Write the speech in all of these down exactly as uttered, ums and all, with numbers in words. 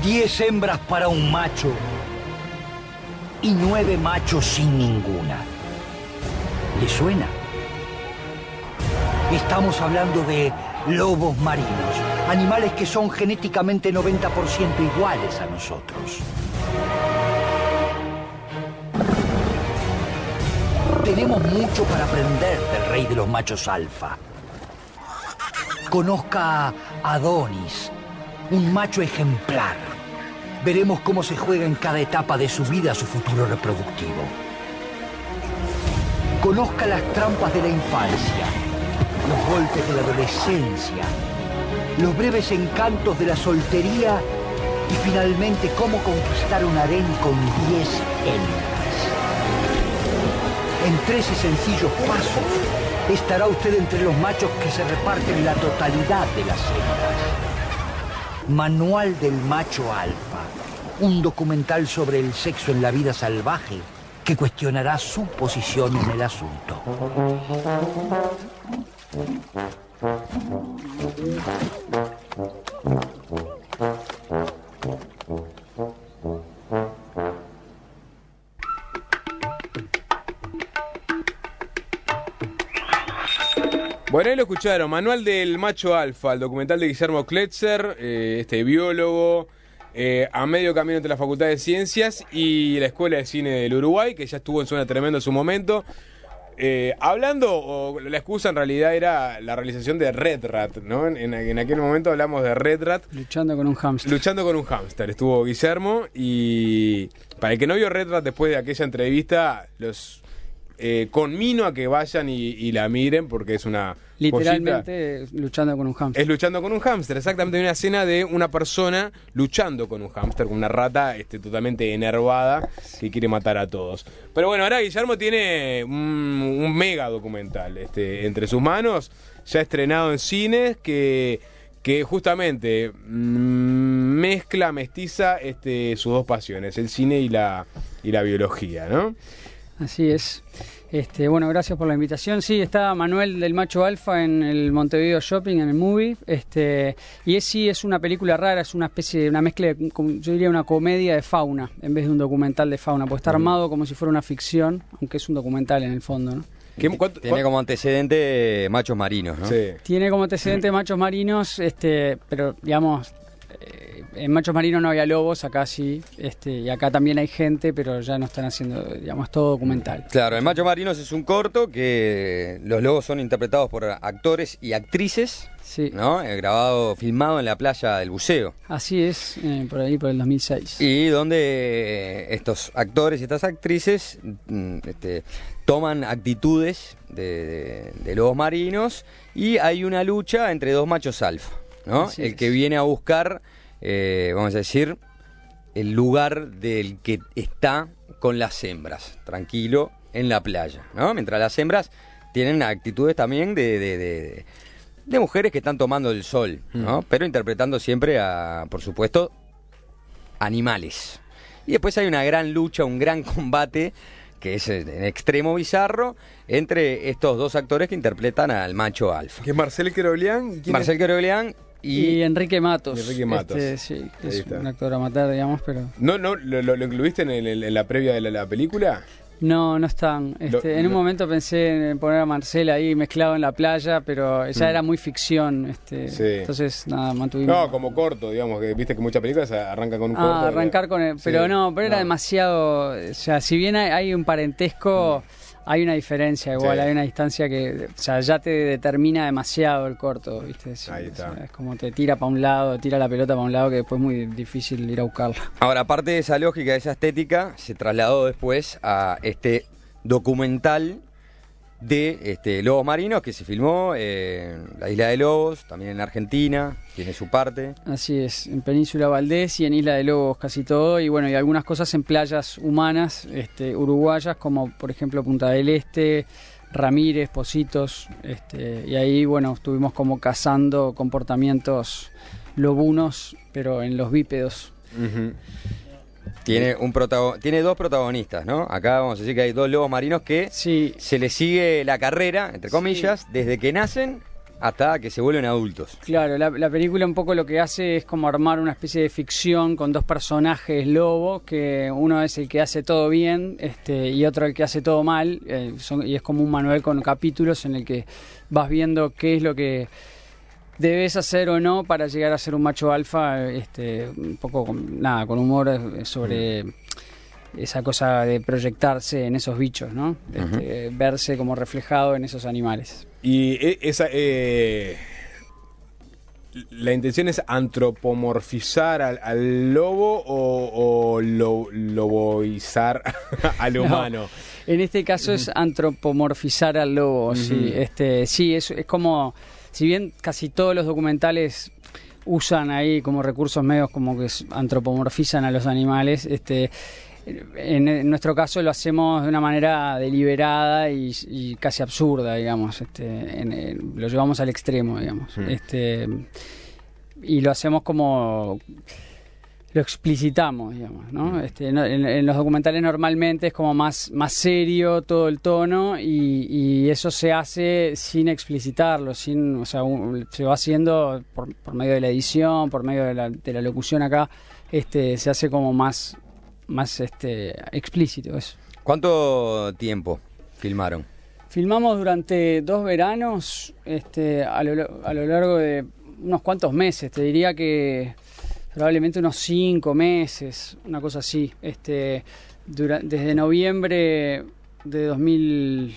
Diez hembras para un macho y nueve machos sin ninguna. ¿Le suena? Estamos hablando de lobos marinos, animales que son genéticamente noventa por ciento iguales a nosotros. Tenemos mucho para aprender del rey de los machos alfa. Conozca a Adonis, un macho ejemplar. Veremos cómo se juega en cada etapa de su vida su futuro reproductivo. Conozca las trampas de la infancia, los golpes de la adolescencia, los breves encantos de la soltería y finalmente cómo conquistar un harén con diez hembras. En trece sencillos pasos estará usted entre los machos que se reparten la totalidad de las hembras. Manual del macho alfa, un documental sobre el sexo en la vida salvaje que cuestionará su posición en el asunto. Bueno, ahí lo escucharon, Manual del Macho Alfa, el documental de Guillermo Kletzer, eh, este biólogo, eh, a medio camino entre la Facultad de Ciencias y la Escuela de Cine del Uruguay, que ya estuvo en Zona Tremenda en su momento. Eh, hablando, o la excusa en realidad era la realización de Red Rat, ¿no? En, en, en aquel momento hablamos de Red Rat. Luchando con un hámster. Luchando con un hámster, estuvo Guillermo, y para el que no vio Red Rat después de aquella entrevista, los eh, conmino a que vayan y, y la miren porque es una... Literalmente joyita. Luchando con un hámster. Es luchando con un hámster, exactamente. Hay una escena de una persona luchando con un hámster, con una rata este, totalmente enervada que quiere matar a todos. Pero bueno, ahora Guillermo tiene un, un mega documental este, entre sus manos, ya estrenado en cines, que, que justamente mmm, mezcla, mestiza este, sus dos pasiones, el cine y la, y la biología, ¿no? Así es. Este, bueno, gracias por la invitación. Sí, está Manuel del Macho Alfa en el Montevideo Shopping, en el Movie. Este, y es, sí, es una película rara, es una especie de una mezcla, de, yo diría una comedia de fauna, en vez de un documental de fauna, porque está armado como si fuera una ficción, aunque es un documental en el fondo, ¿no? ¿Qué, cuánto, Tiene como antecedente machos marinos, ¿no? Sí. Tiene como antecedente machos marinos, este, pero digamos... En Machos Marinos no había lobos, acá sí, este, y acá también hay gente, pero ya no están haciendo, digamos, todo documental. Claro, en Machos Marinos es un corto que los lobos son interpretados por actores y actrices, sí, ¿no? Eh, grabado, filmado en la playa del Buceo. Así es, eh, por ahí por el dos mil seis. Y donde estos actores y estas actrices este, toman actitudes de, de, de lobos marinos y hay una lucha entre dos machos alfa, ¿no? Así el es. que viene a buscar... Eh, vamos a decir, el lugar del que está con las hembras, tranquilo, en la playa, ¿no? Mientras las hembras tienen actitudes también de, de, de, de mujeres que están tomando el sol, ¿no? Mm. Pero interpretando siempre a, por supuesto, animales. Y después hay una gran lucha, un gran combate, que es en extremo bizarro, entre estos dos actores que interpretan al macho alfa. Que es Marcel Querolian. Marcel Querolian. Y, y Enrique Matos. Y Enrique Matos. Este, sí, es un actor amateur, digamos, pero... ¿No, no lo, lo, lo incluiste en, el, en la previa de la, la película? No, no están. Este, lo, en un lo... momento pensé en poner a Marcel ahí mezclado en la playa, pero ya mm. era muy ficción. Este, sí. Entonces, nada, mantuvimos... No, como corto, digamos, que viste que muchas películas arrancan con un corto. Ah, arrancar con el... Pero sí. no, pero era no. demasiado... O sea, si bien hay, hay un parentesco... Mm. Hay una diferencia igual, sí. hay una distancia que, o sea, ya te determina demasiado el corto, ¿viste? Es, Ahí está. O sea, es como te tira para un lado, tira la pelota para un lado, que después es muy difícil ir a buscarla. Ahora, aparte de esa lógica, de esa estética, se trasladó después a este documental de este, lobos marinos que se filmó en la Isla de Lobos, también en Argentina, tiene su parte. Así es, en Península Valdés y en Isla de Lobos casi todo, y bueno, y algunas cosas en playas humanas, este, uruguayas, como por ejemplo Punta del Este, Ramírez, Positos, este, y ahí bueno, estuvimos como cazando comportamientos lobunos, pero en los bípedos. Uh-huh. Tiene un protagon... tiene dos protagonistas, ¿no? Acá vamos a decir que hay dos lobos marinos que sí. se les sigue la carrera, entre comillas, sí. desde que nacen hasta que se vuelven adultos. Claro, la, la película un poco lo que hace es como armar una especie de ficción con dos personajes lobos, que uno es el que hace todo bien este, y otro el que hace todo mal, eh, son, y es como un manual con capítulos en el que vas viendo qué es lo que debes hacer o no para llegar a ser un macho alfa, este, un poco con, nada, con humor sobre mm. esa cosa de proyectarse en esos bichos, ¿no? Este, uh-huh. Verse como reflejado en esos animales. Y esa eh, la intención es antropomorfizar al, al lobo o, o lo, loboizar al humano. No, en este caso uh-huh. es antropomorfizar al lobo. Uh-huh. Sí, este, sí, es, es como, si bien casi todos los documentales usan ahí como recursos medios como que antropomorfizan a los animales, este En, en nuestro caso lo hacemos de una manera deliberada y, y casi absurda, digamos. Este, en, en, lo llevamos al extremo, digamos. Mm. Este, y lo hacemos como lo explicitamos, digamos, ¿no? Mm. Este, en, en los documentales normalmente es como más, más serio todo el tono y, y eso se hace sin explicitarlo, sin, o sea, un, se va haciendo por, por medio de la edición, por medio de la, de la locución acá, este, se hace como más más este explícito eso. ¿Cuánto tiempo filmaron? Filmamos durante dos veranos, este, a lo, a lo largo de unos cuantos meses, te diría que probablemente unos cinco meses, una cosa así, este, dura, desde noviembre de dos mil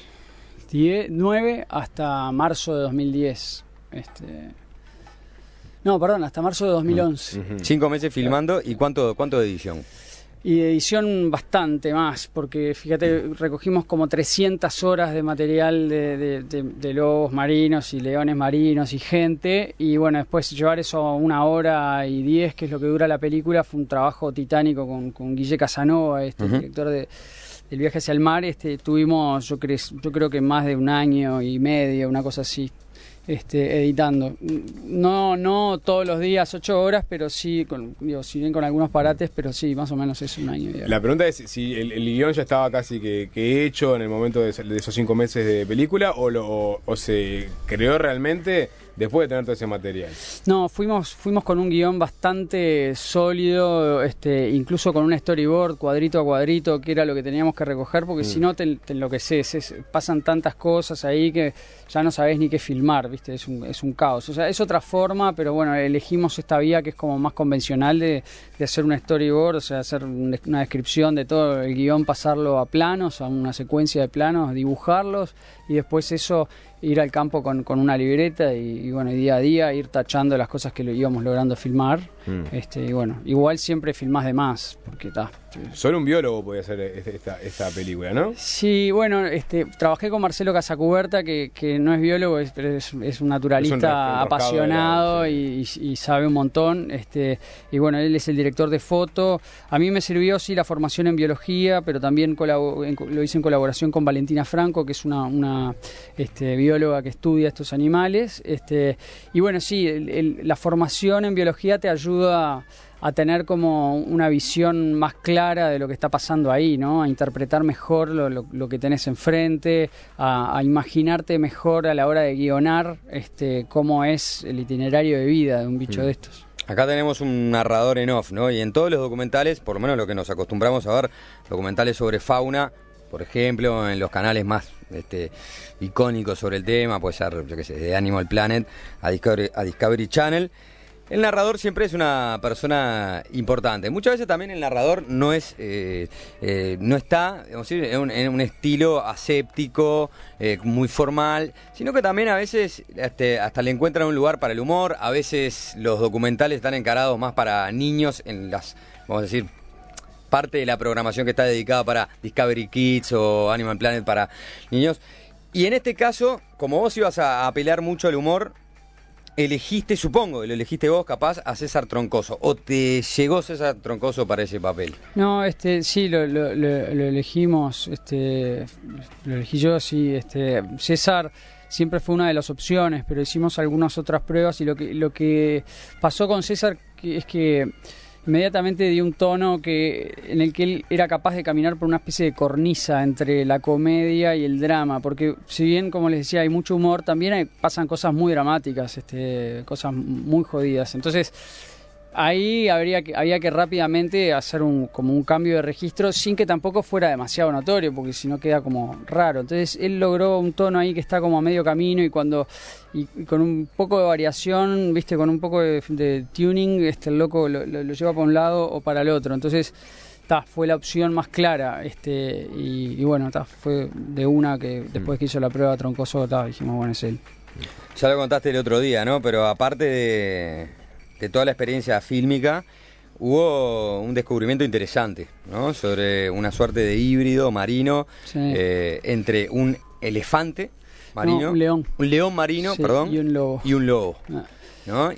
nueve hasta marzo de dos mil diez, este, no, perdón, hasta marzo de dos mil once. Uh-huh. Cinco meses filmando, ¿y cuánto, cuánto de edición? Y de edición bastante más, porque fíjate, recogimos como trescientas horas de material de, de, de, de lobos marinos y leones marinos y gente, y bueno, después llevar eso a una hora y diez, que es lo que dura la película, fue un trabajo titánico con, con Guille Casanova, este uh-huh. director de, del Viaje hacia el Mar. Este, tuvimos, yo, cre, yo creo que más de un año y medio, una cosa así. Este, editando, no no todos los días ocho horas, pero sí, con, digo, si bien con algunos parates, pero sí, más o menos es un año. Digamos. La pregunta es si el, el guión ya estaba casi que, que hecho en el momento de, de esos cinco meses de película o, lo, o, o se creó realmente después de tener todo ese material. No, fuimos fuimos con un guión bastante sólido, este, incluso con un storyboard cuadrito a cuadrito, que era lo que teníamos que recoger, porque mm. si no te, te enloqueces, es, pasan tantas cosas ahí que ya no sabés ni qué filmar, ¿viste? Es un, es un caos. O sea, es otra forma, pero bueno, elegimos esta vía que es como más convencional de, de hacer un storyboard, o sea, hacer un, una descripción de todo el guión, pasarlo a planos, a una secuencia de planos, dibujarlos y después eso ir al campo con, con una libreta y, y bueno, día a día ir tachando las cosas que lo íbamos logrando filmar. Mm. Este, y bueno, igual siempre filmás de más, porque está. Solo un biólogo podía hacer esta, esta película, ¿no? Sí, bueno, este, trabajé con Marcelo Casacuberta, que, que no es biólogo, es, es, es un naturalista es un apasionado la, sí. y, y sabe un montón. Este, y bueno, él es el director de foto. A mí me sirvió, sí, la formación en biología, pero también colabo- en, lo hice en colaboración con Valentina Franco, que es una, una este, bióloga que estudia estos animales. Este, y bueno, sí, el, el, la formación en biología te ayuda a, a tener como una visión más clara de lo que está pasando ahí, ¿no? A interpretar mejor lo, lo, lo que tenés enfrente, a, a imaginarte mejor a la hora de guionar este, cómo es el itinerario de vida de un bicho mm. de estos. Acá tenemos un narrador en off, ¿no? Y en todos los documentales, por lo menos lo que nos acostumbramos a ver, documentales sobre fauna, por ejemplo, en los canales más este, icónicos sobre el tema, puede ser, yo qué sé, de Animal Planet a Discovery, a Discovery Channel. El narrador siempre es una persona importante. Muchas veces también el narrador no es eh, eh, no está digamos, en, un, en un estilo aséptico, eh, muy formal, sino que también a veces este, hasta le encuentran un lugar para el humor. A veces los documentales están encarados más para niños en las, vamos a decir, parte de la programación que está dedicada para Discovery Kids o Animal Planet para niños. Y en este caso, como vos ibas a apelar mucho al humor, elegiste, supongo, lo elegiste vos capaz, a César Troncoso, o te llegó César Troncoso para ese papel. No, este, sí, lo, lo, lo, lo elegimos, este, lo elegí yo, sí, este, César siempre fue una de las opciones, pero hicimos algunas otras pruebas y lo que, lo que pasó con César es que inmediatamente dio un tono que en el que él era capaz de caminar por una especie de cornisa entre la comedia y el drama, porque si bien, como les decía, hay mucho humor, también hay, pasan cosas muy dramáticas, este, cosas muy jodidas. Entonces ahí habría que, había que rápidamente hacer un, como un cambio de registro sin que tampoco fuera demasiado notorio, porque si no queda como raro. Entonces él logró un tono ahí que está como a medio camino y cuando y, y con un poco de variación, viste, con un poco de, de tuning, este, el loco lo, lo, lo lleva para un lado o para el otro. Entonces ta, fue la opción más clara, este y, y bueno, ta, fue de una que después que hizo la prueba Troncoso, ta, dijimos, bueno, es él. Ya lo contaste el otro día, ¿no? Pero aparte de... de toda la experiencia fílmica, hubo un descubrimiento interesante, ¿no? Sobre una suerte de híbrido marino, sí. eh, entre un elefante marino, no, un león, un león marino, sí, perdón, y un lobo, y un lobo, ah. ¿no?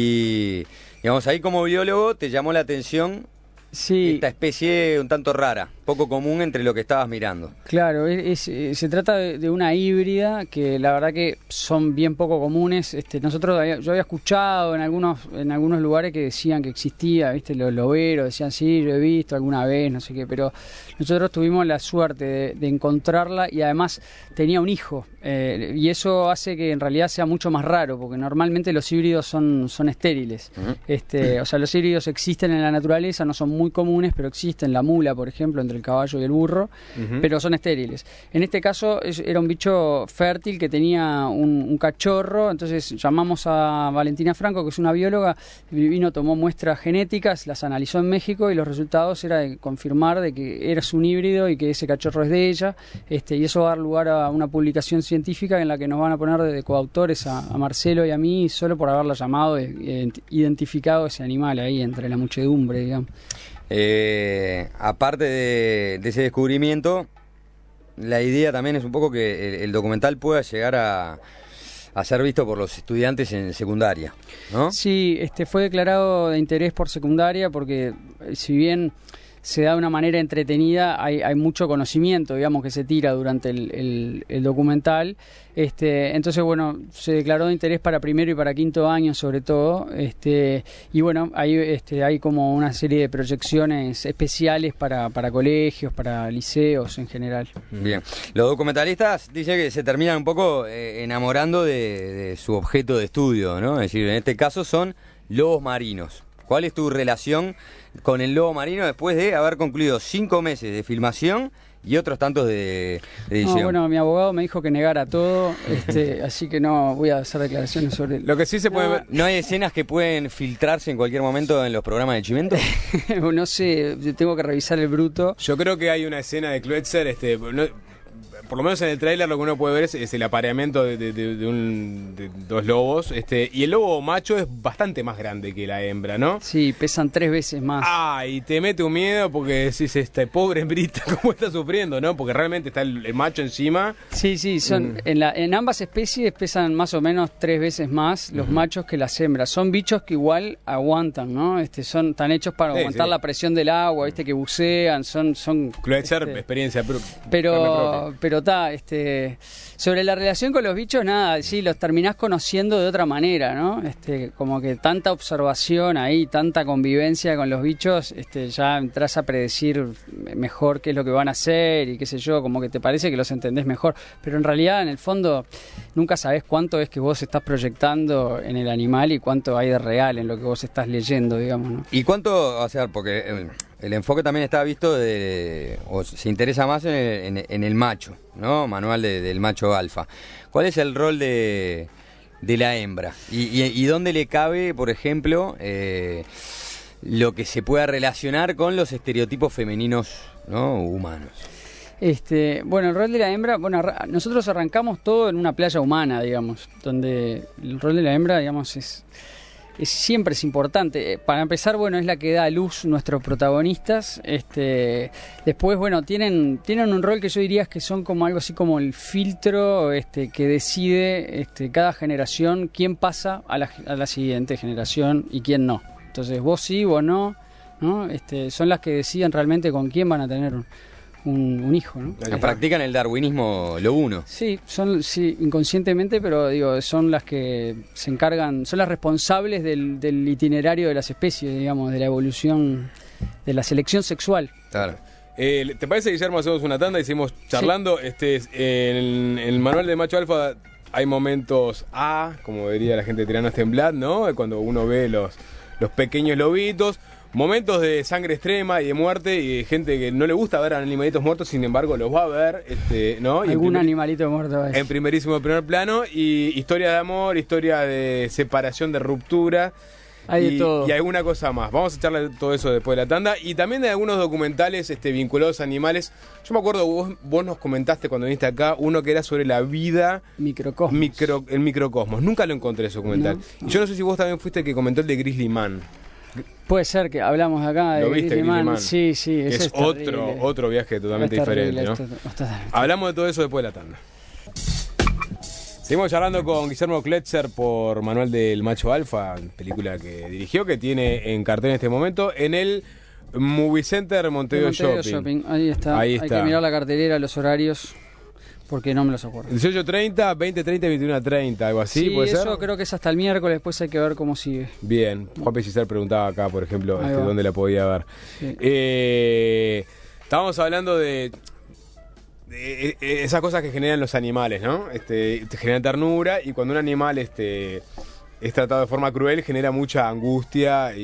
Y digamos, ahí como biólogo te llamó la atención. Sí. Esta especie un tanto rara, poco común entre lo que estabas mirando. Claro, es, es, se trata de, de una híbrida que la verdad que son bien poco comunes. Este, nosotros había, yo había escuchado en algunos en algunos lugares que decían que existía, viste, los loberos, decían sí, lo he visto alguna vez, no sé qué, pero nosotros tuvimos la suerte de, de encontrarla y además tenía un hijo. Eh, y eso hace que en realidad sea mucho más raro, porque normalmente los híbridos son, son estériles. Uh-huh. este, o sea, los híbridos existen en la naturaleza, no son muy comunes, pero existen. La mula, por ejemplo, entre el caballo y el burro, uh-huh. pero son estériles. En este caso es, era un bicho fértil que tenía un, un cachorro, entonces llamamos a Valentina Franco, que es una bióloga, vino, tomó muestras genéticas, las analizó en México y los resultados era de confirmar de que eres un híbrido y que ese cachorro es de ella, este, y eso va a dar lugar a una publicación científica en la que nos van a poner de coautores a, a Marcelo y a mí solo por haberla llamado e identificado ese animal ahí entre la muchedumbre, digamos. Eh, aparte de, de ese descubrimiento, la idea también es un poco que el, el documental pueda llegar a, a ser visto por los estudiantes en secundaria, ¿no? Sí, este fue declarado de interés por secundaria porque si bien se da de una manera entretenida, hay, hay mucho conocimiento, digamos, que se tira durante el, el, el documental. Este, entonces, bueno, se declaró de interés para primero y para quinto año, sobre todo. Este, y bueno, hay, este, hay como una serie de proyecciones especiales para, para colegios, para liceos en general. Bien. Los documentalistas dicen que se terminan un poco eh, enamorando de, de su objeto de estudio, ¿no? Es decir, en este caso son lobos marinos. ¿Cuál es tu relación con el lobo marino después de haber concluido cinco meses de filmación y otros tantos de, de edición? No, bueno, mi abogado me dijo que negara todo, este, así que no voy a hacer declaraciones sobre él. Lo que sí se puede no, ver... ¿No hay escenas que pueden filtrarse en cualquier momento en los programas de Chimento? No sé, tengo que revisar el bruto. Yo creo que hay una escena de Kloetzer, este... No, por lo menos en el tráiler lo que uno puede ver es, es el apareamiento de, de, de, de, un, de dos lobos, este, y el lobo macho es bastante más grande que la hembra, ¿no? Sí, pesan tres veces más. Ah, y te mete un miedo porque decís, este pobre hembrita, cómo está sufriendo, ¿no? Porque realmente está el, el macho encima. Sí, sí, son mm. en, la, en ambas especies pesan más o menos tres veces más los mm. machos que las hembras. Son bichos que igual aguantan, ¿no? Este, son tan hechos para sí, aguantar sí. la presión del agua, ¿viste? Que bucean, son... son Kloetzer, este, experiencia pero Pero... pero está, este, sobre la relación con los bichos, nada, sí, los terminás conociendo de otra manera, ¿no? Este, como que tanta observación ahí, tanta convivencia con los bichos, este, ya entras a predecir mejor qué es lo que van a hacer y qué sé yo, como que te parece que los entendés mejor, pero en realidad, en el fondo, nunca sabés cuánto es que vos estás proyectando en el animal y cuánto hay de real en lo que vos estás leyendo, digamos, ¿no? ¿Y cuánto, o sea, porque el, el enfoque también está visto de, o se interesa más en, en, en el macho, ¿no? Manual de, del macho alfa. ¿Cuál es el rol de, de la hembra? ¿Y, y, y dónde le cabe, por ejemplo, eh, lo que se pueda relacionar con los estereotipos femeninos, ¿no? Humanos? Este, bueno, el rol de la hembra, bueno, nosotros arrancamos todo en una playa humana, digamos, donde el rol de la hembra, digamos, es... Es, siempre es importante. Para empezar, bueno, es la que da a luz nuestros protagonistas. Este, después, bueno, tienen, tienen un rol que yo diría que son como algo así como el filtro este, que decide este, cada generación quién pasa a la, a la siguiente generación y quién no. Entonces, vos sí, vos no, ¿no? Este, son las que deciden realmente con quién van a tener un, un, un hijo, ¿no? Practican el darwinismo lo uno. Sí, son sí, inconscientemente, pero digo, son las que se encargan, son las responsables del, del itinerario de las especies, digamos, de la evolución, de la selección sexual. Claro. Eh, ¿Te parece, Guillermo, hacemos una tanda y seguimos charlando? Sí. Este, en, el, en el manual de Macho Alfa hay momentos A, como diría la gente de Tiranos Temblad, ¿no? Cuando uno ve los, los pequeños lobitos. Momentos de sangre extrema y de muerte y de gente que no le gusta ver a animalitos muertos, sin embargo los va a ver, este, ¿no? Y algún primer, animalito muerto en primerísimo primer plano, y historia de amor, historia de separación, de ruptura. Hay y, de todo. Y alguna cosa más. Vamos a echarle todo eso después de la tanda. Y también de algunos documentales este, vinculados a animales. Yo me acuerdo, vos, vos nos comentaste cuando viniste acá, uno que era sobre la vida... Microcosmos. Micro, el microcosmos. Nunca lo encontré ese documental. No. Y yo no sé si vos también fuiste el que comentó el de Grizzly Man. Puede ser que hablamos acá de ¿Lo viste, Grizzly Man? Man? Sí, sí. Es, es otro, otro viaje totalmente es diferente, terrible, ¿no? esto, esto, esto, Hablamos de todo eso después de la tanda. Seguimos charlando con Guillermo Kletzer por Manual del Macho Alfa, película que dirigió, que tiene en cartel en este momento, en el Movie Center Montevideo, Montevideo Shopping. Shopping. Ahí está. Ahí Hay está. que mirar la cartelera, los horarios, porque no me los acuerdo. dieciocho treinta, veinte treinta, veintiuno treinta, algo así, Sí, ¿puede eso ser? creo que es hasta el miércoles, después hay que ver cómo sigue. Bien, Juan Pellicer preguntaba acá, por ejemplo, este, dónde la podía ver. Sí. Eh, estábamos hablando de... de esas cosas que generan los animales, ¿no? Este, te generan ternura, y cuando un animal este, es tratado de forma cruel genera mucha angustia y,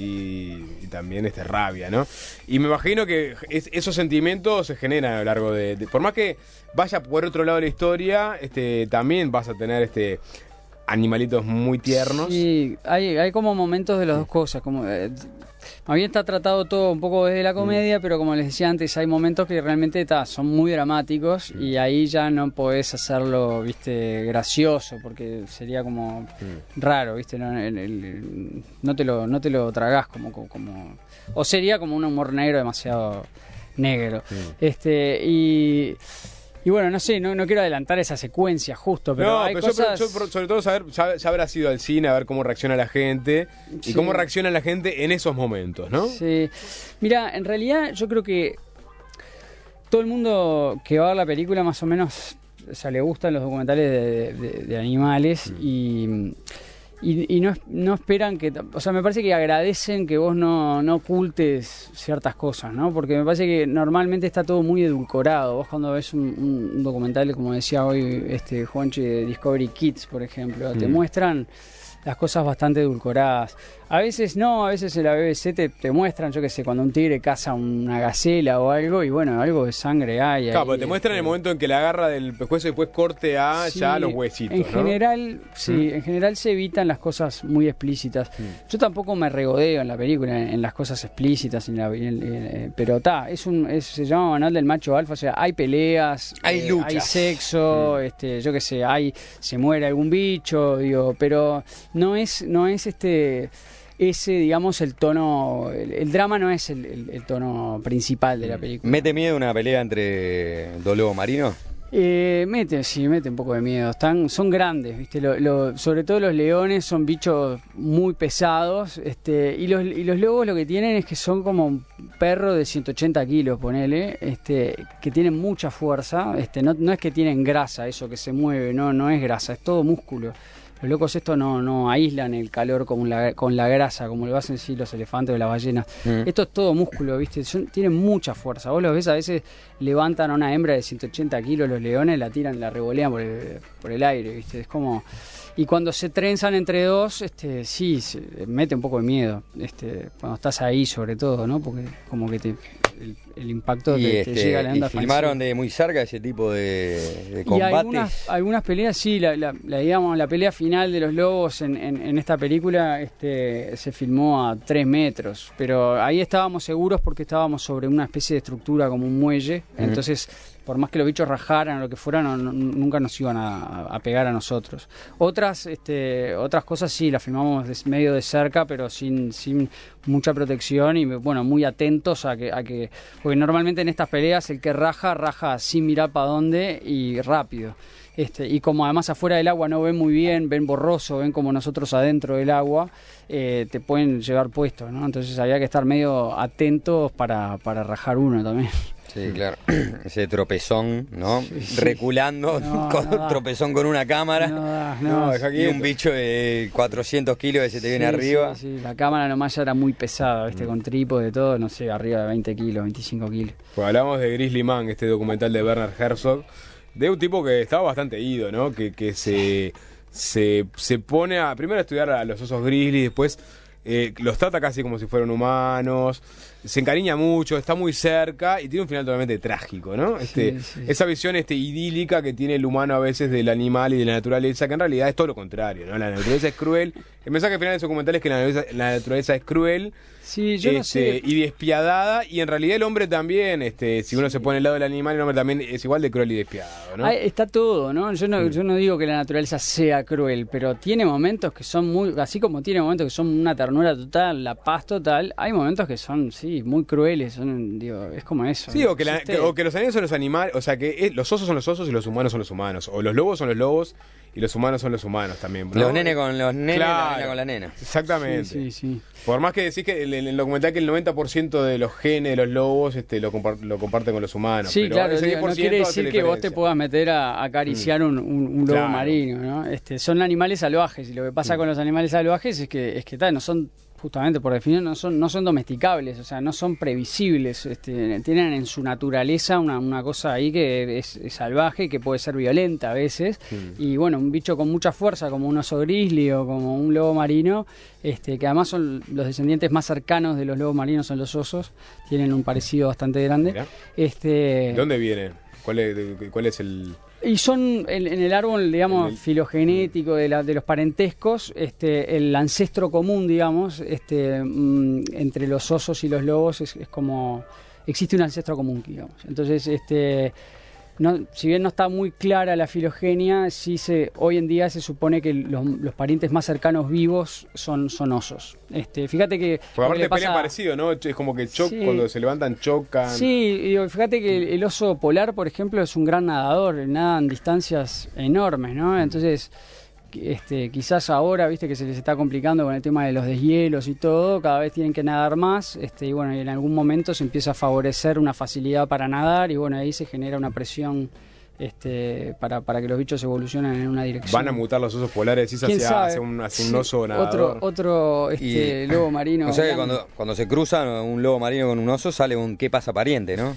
y, y también este, rabia, ¿no? Y me imagino que es, esos sentimientos se generan a lo largo de, de... Por más que vaya por otro lado de la historia, este, también vas a tener este animalitos muy tiernos. Sí, hay, hay como momentos de las dos cosas, como... Eh, más bien está tratado todo un poco desde la comedia, mm. pero como les decía antes, hay momentos que realmente ta, son muy dramáticos, mm. y ahí ya no podés hacerlo, viste, gracioso, porque sería como mm. raro, viste, no, el, el, no te lo no te lo tragás como, como, como o sería como un humor negro demasiado negro. Mm. Este y Y bueno, no sé, no, no quiero adelantar esa secuencia justo, pero no, hay pero cosas... yo, yo, sobre todo saber, ya, ya habrás ido al cine a ver cómo reacciona la gente, sí. y cómo reacciona la gente en esos momentos, ¿no? Sí. Mira, en realidad yo creo que todo el mundo que va a ver la película más o menos, o sea, le gustan los documentales de, de, de animales, mm. y... Y, y no, no esperan que... O sea, me parece que agradecen que vos no, no ocultes ciertas cosas, ¿no? Porque me parece que normalmente está todo muy edulcorado. Vos cuando ves un, un, un documental, como decía hoy este Juanchi, de Discovery Kids, por ejemplo, mm. te muestran las cosas bastante edulcoradas. A veces no, a veces en la B B C te, te muestran, yo qué sé, cuando un tigre caza una gacela o algo, y bueno, algo de sangre hay. Claro, ahí, pero te muestran este... el momento en que la agarra del pescuezo y después corte a sí, ya los huesitos, en ¿no? general, sí, ¿Mm? en general se evitan las cosas muy explícitas. ¿Mm? Yo tampoco me regodeo en la película en, en las cosas explícitas, en la, en, en, pero está, es un, es, se llama Manual del Macho Alfa, o sea, hay peleas, hay eh, luchas, hay sexo, ¿Mm? este, yo qué sé, hay, se muere algún bicho, digo, pero no es, no es este... ese, digamos, el tono, el, el drama no es el, el, el tono principal de la película. ¿Mete miedo una pelea entre dos lobos marinos? Eh, mete, sí, mete un poco de miedo. Están, son grandes, ¿viste? Lo, lo, sobre todo los leones son bichos muy pesados, este, y los, y los lobos lo que tienen es que son como un perro de ciento ochenta kilos, ponele, este, que tienen mucha fuerza, este, no, no es que tienen grasa, eso que se mueve, no, no es grasa, es todo músculo. Los locos estos no, no aíslan el calor con la, con la grasa, como lo hacen sí los elefantes o las ballenas. Mm. Esto es todo músculo, ¿viste? Son, tienen mucha fuerza. Vos los ves, a veces levantan a una hembra de ciento ochenta kilos los leones, la tiran, la revolean por el, por el aire, ¿viste? Es como... Y cuando se trenzan entre dos, este, sí, se mete un poco de miedo, este, cuando estás ahí sobre todo, ¿no? Porque como que te... El, el impacto y te, este, te llega a la onda. ¿Y filmaron de muy cerca ese tipo de, de combates? Y algunas, algunas peleas, sí, la, la, la, digamos, la pelea final de los lobos en, en, en esta película este, se filmó a tres metros, pero ahí estábamos seguros porque estábamos sobre una especie de estructura como un muelle, uh-huh. entonces... por más que los bichos rajaran o lo que fuera, no, no, nunca nos iban a, a pegar a nosotros. Otras este, otras cosas sí, las filmamos de, medio de cerca, pero sin, sin mucha protección y bueno, muy atentos a que, a que... Porque normalmente en estas peleas el que raja, raja sin mirar para dónde y rápido. Este, y como además afuera del agua no ven muy bien, ven borroso, ven como nosotros adentro del agua, eh, te pueden llevar puesto, ¿no? Entonces había que estar medio atentos para, para rajar uno también. Sí, claro. Ese tropezón, ¿no? Sí, sí. Reculando, No, con no da. tropezón con una cámara. No, da, No, no, deja Y quieto. un bicho de cuatrocientos kilos que se te viene sí, arriba. Sí, sí, la cámara nomás ya era muy pesada, Mm. ¿viste? Con trípode y todo, no sé, arriba de veinte kilos, veinticinco kilos. Pues hablamos de Grizzly Man, este documental de Werner Herzog, de un tipo que estaba bastante ido, ¿no? Que, que se, se, se pone a primero a estudiar a los osos grizzly, después eh, los trata casi como si fueran humanos, se encariña mucho, está muy cerca y tiene un final totalmente trágico, ¿no? Este, Sí, sí. Esa visión este, idílica que tiene el humano a veces del animal y de la naturaleza, que en realidad es todo lo contrario, ¿no? La naturaleza es cruel. El mensaje final de ese documental es que la naturaleza, la naturaleza es cruel. Sí, yo no Este, sé. y despiadada, y en realidad el hombre también, este, si uno se pone al lado del animal, el hombre también es igual de cruel y despiadado, ¿no? Ah, está todo, ¿no? Yo no, yo no digo que la naturaleza sea cruel, pero tiene momentos que son muy, así como tiene momentos que son una ternura total, la paz total, hay momentos que son, sí, muy crueles, son, digo, es como eso. Sí, o que, la- Existe- que- o que los animales son los animales, o sea, que eh, los osos son los osos y los humanos son los humanos, o los lobos son los lobos y los humanos son los humanos también, ¿no? Los nenes con los nenes, Claro. la nena con la nena. Exactamente. Sí, sí, sí. Por más que decís que en el, el documental que el noventa por ciento de los genes de los lobos este, lo, compar- lo comparten con los humanos. Sí, pero claro, ese digo, no diez por ciento quiere hace decir que vos te diferencia. puedas meter a, a acariciar un, un- un lobo Claro. marino, ¿no? Este, son animales salvajes y lo que pasa con los animales salvajes es que es que tal, no son justamente por definición no son no son domesticables, o sea, no son previsibles, este, tienen en su naturaleza una, una cosa ahí que es, es salvaje, que puede ser violenta a veces, y bueno, un bicho con mucha fuerza como un oso grizzly o como un lobo marino, este, que además son los descendientes más cercanos de los lobos marinos son los osos, tienen un parecido bastante grande. Mirá. Este, ¿De dónde viene? ¿Cuál es, de- cuál es el...? y son en, en el árbol, digamos, En el- filogenético de, la- de los parentescos, este, el ancestro común, digamos, este, mm, entre los osos y los lobos es, es como existe un ancestro común, digamos. Entonces, este, no, si bien no está muy clara la filogenia, sí se, hoy en día se supone que los, los parientes más cercanos vivos son, son osos. Este, fíjate que Porque lo que le aparte pelean pasa- parecido, ¿no? Es como que choc, Sí. cuando se levantan chocan. Sí, y digo, fíjate que el, el oso polar, por ejemplo, es un gran nadador, nadan distancias enormes, ¿no? Entonces, este, quizás ahora, viste que se les está complicando con el tema de los deshielos y todo, cada vez tienen que nadar más, este, y bueno, y en algún momento se empieza a favorecer una facilidad para nadar, y bueno, ahí se genera una presión este, para, para que los bichos evolucionen en una dirección. Van a mutar los osos polares, decís, ¿Quién hacia, sabe? hacia un, hacia un Sí, oso nadador. Otro, otro este, Y- lobo marino. O sea que grande. cuando, cuando se cruzan un lobo marino con un oso sale un qué pasa pariente, ¿no?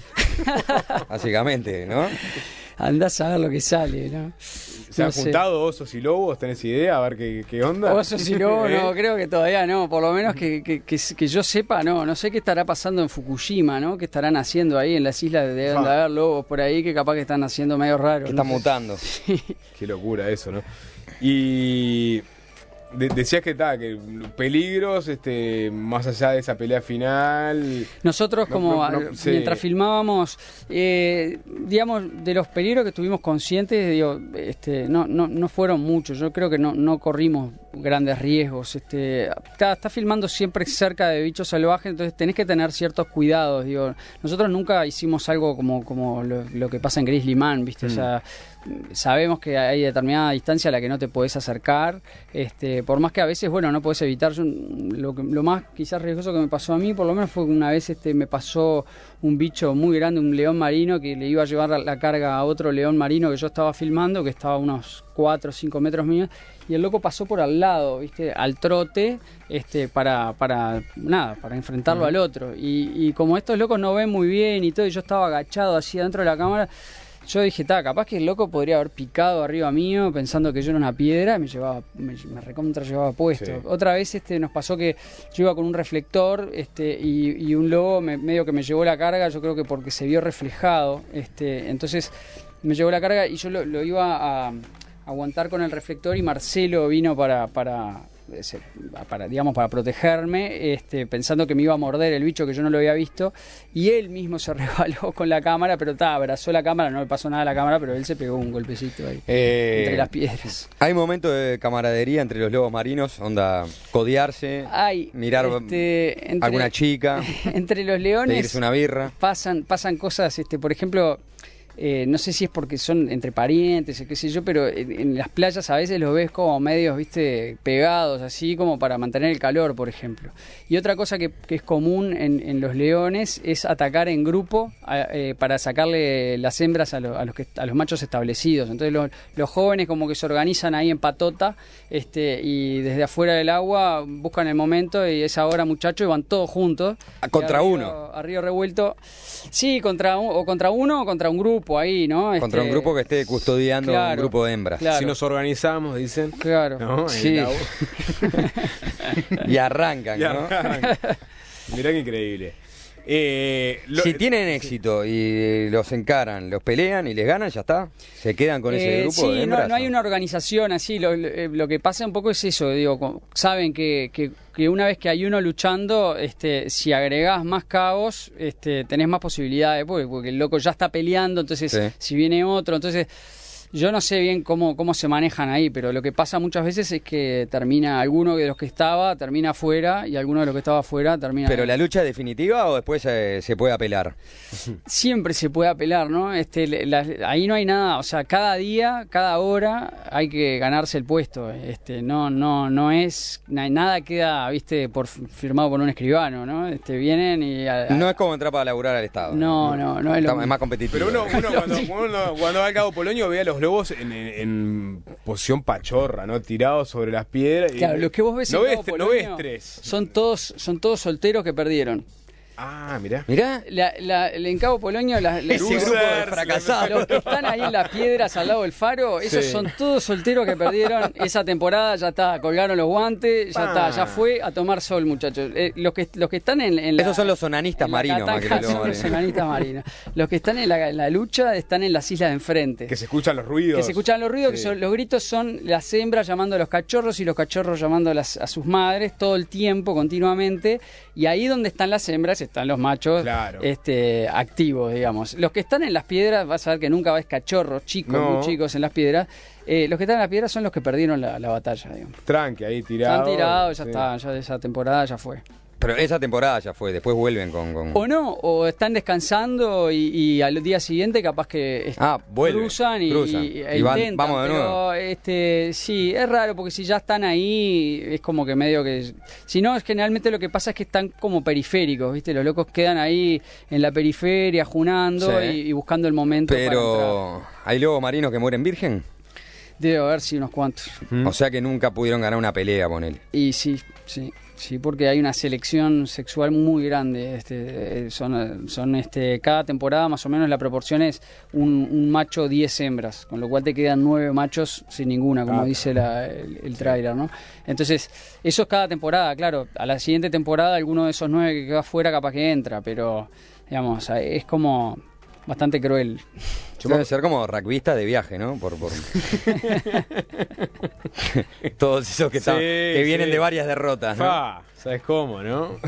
Básicamente, ¿no? Andás a ver lo que sale, ¿no? ¿Se han No sé. juntado osos y lobos? ¿Tenés idea? A ver qué, qué onda. Osos y lobos, ¿Eh? no, creo que todavía no, por lo menos que, que, que, que yo sepa, no, no sé qué estará pasando en Fukushima, ¿no? ¿Qué estarán haciendo ahí en las islas? Deben de Ah. haber lobos por ahí que capaz que están haciendo medio raro. Que ¿no? están mutando. Qué locura eso, ¿no? Y de- decías que está, que peligros, este, más allá de esa pelea final. Nosotros No, como no, no, a- sí. mientras filmábamos, eh, digamos, de los peligros que estuvimos conscientes, digo, este, no, no, no fueron muchos, yo creo que no, no corrimos grandes riesgos. Este, está, está filmando siempre cerca de bichos salvajes, entonces tenés que tener ciertos cuidados. Digo, nosotros nunca hicimos algo como, como lo, lo que pasa en Grizzly Man, ¿viste? O sea, sabemos que hay determinada distancia a la que no te podés acercar, este, por más que a veces, bueno, no podés evitar. Yo, lo, que- lo más quizás riesgoso que me pasó a mí, por lo menos, fue que una vez este, me pasó un bicho muy grande, un león marino, que le iba a llevar la carga a otro león marino que yo estaba filmando, que estaba a unos cuatro o cinco metros míos, y el loco pasó por al lado, ¿viste? Al trote, este, para, para nada, para enfrentarlo al otro. Y, y como estos locos no ven muy bien y todo, y yo estaba agachado así dentro de la cámara, yo dije, ta, capaz que el loco podría haber picado arriba mío pensando que yo era una piedra y me llevaba, me, me recontra llevaba puesto. Sí. Otra vez este nos pasó que yo iba con un reflector, este, y, y un lobo me- medio que me llevó la carga, yo creo que porque se vio reflejado, este, entonces me llevó la carga y yo lo, lo iba a aguantar con el reflector, y Marcelo vino para, para, ese, para digamos, para protegerme, este, pensando que me iba a morder el bicho, que yo no lo había visto, y él mismo se resbaló con la cámara, pero ta, abrazó la cámara, no le pasó nada a la cámara, pero él se pegó un golpecito ahí, Eh, entre las piedras. Hay momentos de camaradería entre los lobos marinos, onda codearse, Ay, mirar este, entre- alguna chica, entre los leones pedirse una birra. pasan, pasan cosas, este, por ejemplo, Eh, no sé si es porque son entre parientes, qué sé yo, pero en, en las playas a veces los ves como medios, viste, pegados, así como para mantener el calor, por ejemplo. Y otra cosa que, que es común en, en los leones es atacar en grupo a, eh, para sacarle las hembras a, lo, a, los que, a los machos establecidos. Entonces los, los jóvenes como que se organizan ahí en patota este, y desde afuera del agua buscan el momento y es ahora, muchachos, y van todos juntos. Contra a río, uno. A río revuelto. Sí, contra un, o contra uno o contra un grupo ahí, ¿no? Contra Este, un grupo que esté custodiando claro, un grupo de hembras. claro. Si nos organizamos, dicen. Claro. ¿No? Sí. Y arrancan, Y ¿no? arrancan. Mirá qué increíble. Eh, lo- Si tienen éxito y los encaran, los pelean y les ganan, ya está. Se quedan con ese Eh, grupo sí, de hembras. no, no hay una organización así. Lo, lo, eh, lo que pasa un poco es eso. Digo, co- saben que, que, que una vez que hay uno luchando, este, si agregás más cabos, este, tenés más posibilidades, porque, porque el loco ya está peleando. Entonces, Sí. si viene otro, entonces. Yo no sé bien cómo, cómo se manejan ahí, pero lo que pasa muchas veces es que termina alguno de los que estaba, termina afuera, y alguno de los que estaba afuera termina... ¿Pero la lucha es definitiva o después eh, se puede apelar? Siempre se puede apelar, ¿no? Este, la- ahí no hay nada, o sea, cada día, cada hora hay que ganarse el puesto. Este, no, no, no es, na- nada queda, viste, por firmado por un escribano, ¿no? Este, vienen y... a- a- No es como entrar para laburar al Estado. no, no, no es lo Está- es mismo. más competitivo. Pero uno, uno cuando, uno cuando va al Cabo Polonio ve a los lobos en, en, en posición pachorra, ¿no? Tirados sobre las piedras. y- Claro, los que vos ves no en ves, Cabo no ves Polonio tres. son todos, son todos solteros que perdieron. Ah, mirá. Mirá, La, la, el- en Cabo Polonio, la- la- ese Losers, grupo de los- fracasados. los que están ahí en las piedras al lado del faro, esos Sí. son todos solteros que perdieron esa temporada, ya está, colgaron los guantes, ya Ah. está, ya fue a tomar sol, muchachos. Eh, los que los que están en, en la, Esos son los sonanistas en la marinos, más que cataca, los son lobos los marinos. sonanistas marinos. Los que están en la, en la lucha están en las islas de enfrente. Que se escuchan los ruidos. Que se escuchan los ruidos, Sí. que son, los gritos son las hembras llamando a los cachorros y los cachorros llamando a, las- a sus madres todo el tiempo, continuamente. Y ahí donde están las hembras están los machos Claro. este, activos, digamos. Los que están en las piedras, vas a ver que nunca ves cachorros chicos, No. muy chicos en las piedras. Eh, los que están en las piedras son los que perdieron la, la batalla, digamos. Tranqui, ahí tirados. Están tirados, ya sí. está, ya de esa temporada ya fue. Pero esa temporada ya fue, después vuelven con... con... O no, o están descansando y, y al día siguiente capaz que est- Ah, vuelven, cruzan y, cruzan. y- e Y van- intentan, vamos de pero, nuevo. este, sí, es raro porque si ya están ahí es como que medio que... Si no, es generalmente lo que pasa es que están como periféricos, ¿viste? Los locos quedan ahí en la periferia, junando Sí. y, y buscando el momento para entrar. Pero, ¿hay lobos marinos que mueren virgen? Debe haber, sí, unos cuantos. Mm. O sea que nunca pudieron ganar una pelea con él. Y sí, sí, sí, porque hay una selección sexual muy grande. Este, eh, son, son, este, cada temporada más o menos la proporción es un, un macho, diez hembras, con lo cual te quedan nueve machos sin ninguna, como Ah, dice la- el, el tráiler, ¿no? Entonces, eso es cada temporada, claro. A la siguiente temporada alguno de esos nueve que queda fuera capaz que entra, pero, digamos, es como bastante cruel. Debe ser como rugbyista de viaje, ¿no? Por, por... Todos esos que, están, Sí, que vienen sí. de varias derrotas, ¿no? Fa, ¿sabes cómo, no?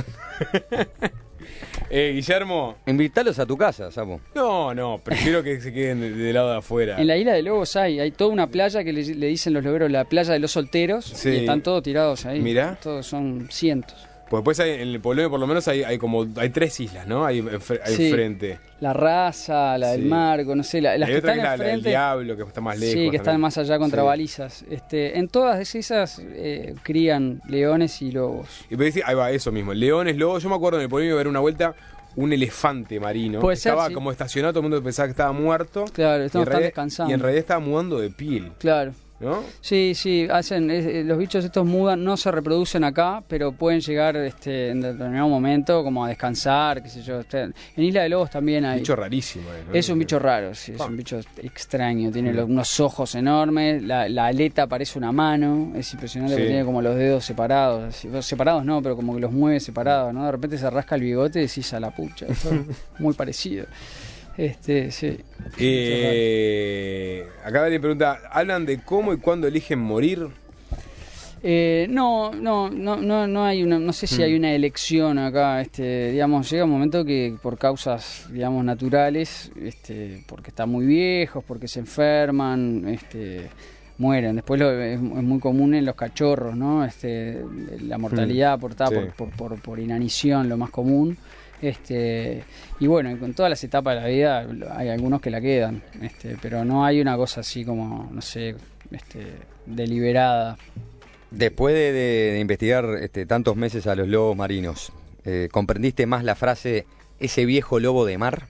eh, Guillermo. Invítalos a tu casa, Sapo. No, no, prefiero que se queden de- del lado de afuera. En la isla de Lobos hay, hay toda una playa que le, le dicen los loberos la playa de los solteros, Sí. y están todos tirados ahí. Mirá. Todos son cientos. Pues después hay, en el Polonio por lo menos hay, hay como hay tres islas, ¿no? Hay, enfre- hay Sí. enfrente. La raza, la del Sí. Marco, no sé, la- las hay que otra están que es la, la del enfrente. Diablo, que está más lejos. Sí, que están también. más allá contra Sí. balizas. Este, en todas esas eh, crían leones y lobos. Y me decía, ahí va, eso mismo. Leones, lobos. Yo me acuerdo en el Polonio ver una vuelta un elefante marino. Puede que ser, estaba sí. como estacionado, todo el mundo pensaba que estaba muerto. Claro, y en, estamos tan realidad, descansando. y en realidad estaba mudando de piel, Claro. ¿no? Sí, sí, hacen, es- eh, los bichos estos mudan, no se reproducen acá, pero pueden llegar este, en determinado momento como a descansar, qué sé yo. Este, En Isla de Lobos también hay. Bicho rarísimo. eh, ¿no? Es un bicho raro, sí, es Ah. un bicho extraño. Tiene los- unos ojos enormes, la, la aleta parece una mano, es impresionante Sí. porque tiene como los dedos separados. Así, bueno, separados no, pero como que los mueve separados, ¿no? De repente se rasca el bigote y decís a la pucha. Esto es muy parecido. Este, sí. Eh, acá alguien pregunta, ¿hablan de cómo y cuándo eligen morir? Eh, no, no, no, no, no hay una, no sé si hay una elección acá, este, digamos, llega un momento que por causas, digamos, naturales, este, porque están muy viejos, porque se enferman, este, mueren. Después lo, es, es muy común en los cachorros, ¿no? Este, la mortalidad aportada Sí. por, por, por, por inanición, lo más común. Este, y bueno, con todas las etapas de la vida hay algunos que la quedan, este, pero no hay una cosa así como, no sé, este, deliberada. Después de, de- de investigar este, tantos meses a los lobos marinos, eh, ¿comprendiste más la frase ese viejo lobo de mar?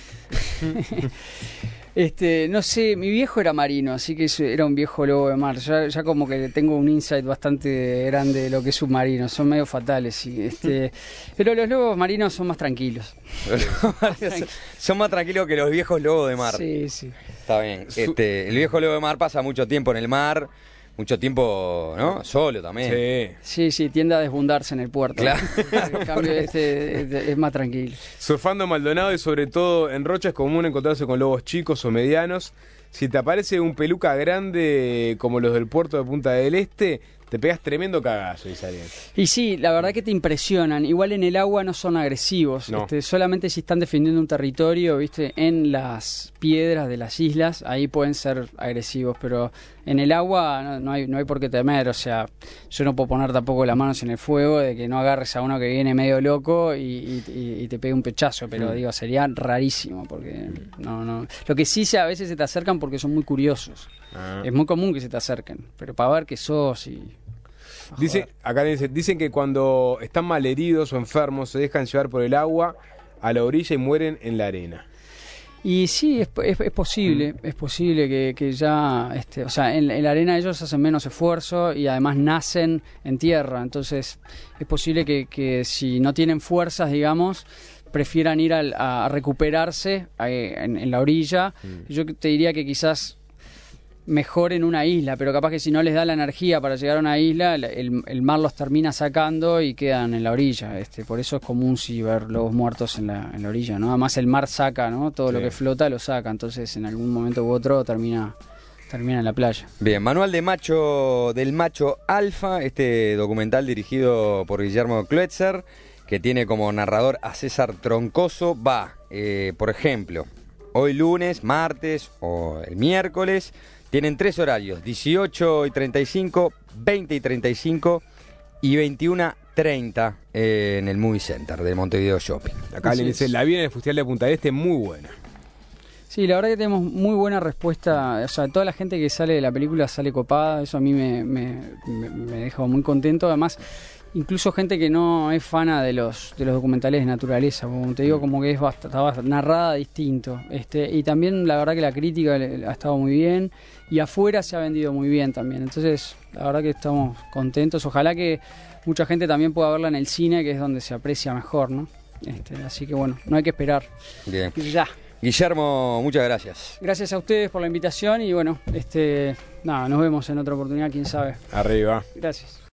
Este, no sé, mi viejo era marino, así que eso era un viejo lobo de mar. Ya, ya como que tengo un insight bastante grande de lo que es un marino. Son medio fatales, sí. Este, pero los lobos marinos son más tranquilos. Son más tranquilos que los viejos lobos de mar. Sí, sí. Está bien. Este, el viejo lobo de mar pasa mucho tiempo en el mar, mucho tiempo, ¿no? Solo también. Sí. Sí, sí, tiende a desbundarse en el puerto. Claro. En cambio, este es, es más tranquilo. Surfando en Maldonado y sobre todo en Rocha es común encontrarse con lobos chicos o medianos. Si te aparece un peluca grande como los del puerto de Punta del Este, te pegas tremendo cagazo, Isariel. Y sí, la verdad que te impresionan. Igual en el agua no son agresivos. No. Este, solamente si están defendiendo un territorio, viste, en las piedras de las islas, ahí pueden ser agresivos. Pero en el agua no, no hay, no hay por qué temer. O sea, yo no puedo poner tampoco las manos en el fuego de que no agarres a uno que viene medio loco y, y- y- y te pegue un pechazo. Pero Mm. digo, sería rarísimo porque no, no. Lo que sí se- a veces se te acercan porque son muy curiosos. Ah. Es muy común que se te acerquen, pero para ver qué sos y... a Dice, joder. acá dice, dicen que cuando están malheridos o enfermos se dejan llevar por el agua a la orilla y mueren en la arena. Y sí, es, es, es posible, es posible que, que ya, este, o sea, en, en la arena ellos hacen menos esfuerzo y además nacen en tierra, entonces es posible que, que si no tienen fuerzas, digamos, prefieran ir al- a, recuperarse eh, en, en la orilla. Yo te diría que quizás mejor en una isla, pero capaz que si no les da la energía para llegar a una isla, el, el- el mar los termina sacando y quedan en la orilla. Este, por eso es común sí ver lobos muertos en la, en la orilla, ¿no? Además el mar saca, ¿no? Todo lo Sí. que flota lo saca, entonces en algún momento u otro termina, termina en la playa. Bien, Manual de macho del macho alfa, este documental dirigido por Guillermo Kloetzer, que tiene como narrador a César Troncoso, va, eh, por ejemplo, hoy lunes, martes o el miércoles, tienen tres horarios, dieciocho y treinta y cinco, veinte y treinta y cinco y veintiuno y treinta eh, en el Movie Center de Montevideo Shopping. Acá Así le dice, es. la vi en el Festival de Punta del Este, muy buena. Sí, la verdad que tenemos muy buena respuesta, o sea, toda la gente que sale de la película sale copada, eso a mí me, me, me- me deja muy contento, además incluso gente que no es fana de los de los documentales de naturaleza, como te digo, como que es bast- está bast- narrada distinto, este y también la verdad que la crítica le- ha estado muy bien y afuera se ha vendido muy bien también, entonces la verdad que estamos contentos, ojalá que mucha gente también pueda verla en el cine, que es donde se aprecia mejor, ¿no? Este, así que bueno, no hay que esperar. Bien. Ya. Guillermo, muchas gracias. Gracias a ustedes por la invitación y bueno, este, nada, nos vemos en otra oportunidad, quién sabe. Arriba. Gracias.